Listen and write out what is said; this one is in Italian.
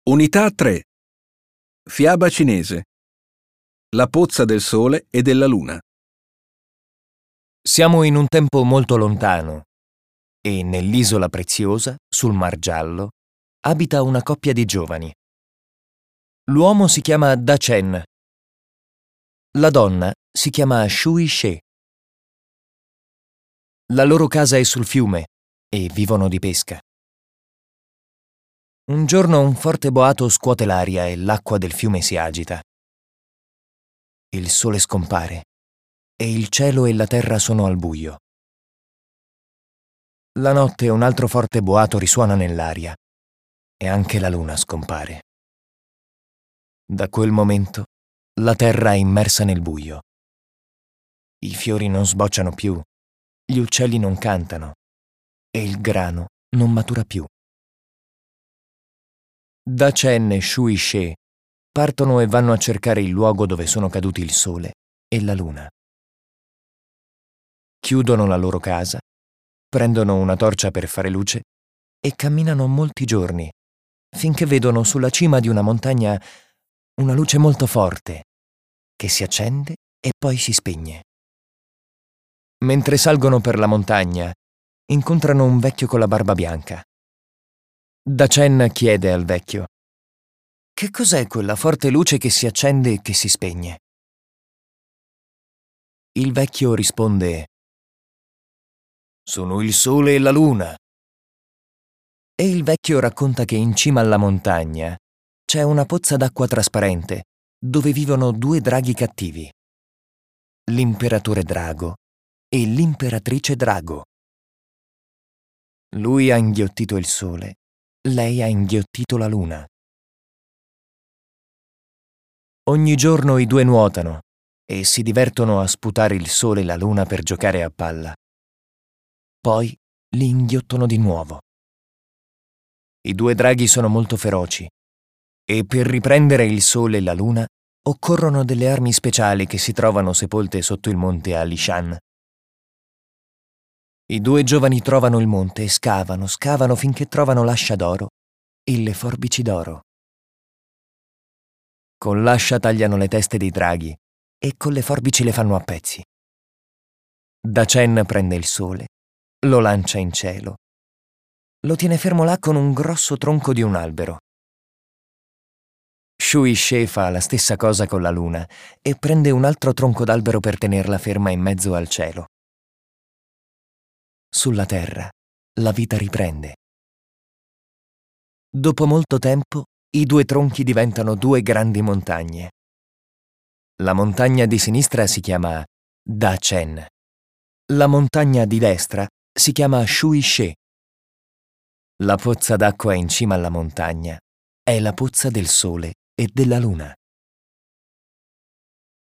Unità 3. Fiaba cinese. La pozza del sole e della luna. Siamo in un tempo molto lontano e nell'isola preziosa, sul Mar Giallo, abita una coppia di giovani. L'uomo si chiama Da Chen. La donna si chiama Shui She. La loro casa è sul fiume e vivono di pesca. Un giorno un forte boato scuote l'aria e l'acqua del fiume si agita. Il sole scompare e il cielo e la terra sono al buio. La notte un altro forte boato risuona nell'aria e anche la luna scompare. Da quel momento la terra è immersa nel buio. I fiori non sbocciano più, gli uccelli non cantano e il grano non matura più. Da Chen e Shui She partono e vanno a cercare il luogo dove sono caduti il sole e la luna. Chiudono la loro casa, prendono una torcia per fare luce e camminano molti giorni, finché vedono sulla cima di una montagna una luce molto forte, che si accende e poi si spegne. Mentre salgono per la montagna, incontrano un vecchio con la barba bianca. Da Chen chiede al vecchio: «Che cos'è quella forte luce che si accende e che si spegne?» Il vecchio risponde: «Sono il sole e la luna». E il vecchio racconta che in cima alla montagna c'è una pozza d'acqua trasparente dove vivono due draghi cattivi, l'imperatore Drago e l'imperatrice Drago. Lui ha inghiottito il sole, lei ha inghiottito la luna. Ogni giorno i due nuotano e si divertono a sputare il sole e la luna per giocare a palla. Poi li inghiottono di nuovo. I due draghi sono molto feroci e per riprendere il sole e la luna occorrono delle armi speciali che si trovano sepolte sotto il monte Alishan. I due giovani trovano il monte e scavano finché trovano l'ascia d'oro e le forbici d'oro. Con l'ascia tagliano le teste dei draghi e con le forbici le fanno a pezzi. Da Chen prende il sole, lo lancia in cielo. Lo tiene fermo là con un grosso tronco di un albero. Shui She fa la stessa cosa con la luna e prende un altro tronco d'albero per tenerla ferma in mezzo al cielo. Sulla terra la vita riprende. Dopo molto tempo i due tronchi diventano due grandi montagne. La montagna di sinistra si chiama Da Chen. La montagna di destra si chiama Shui She. La pozza d'acqua in cima alla montagna è la pozza del sole e della luna.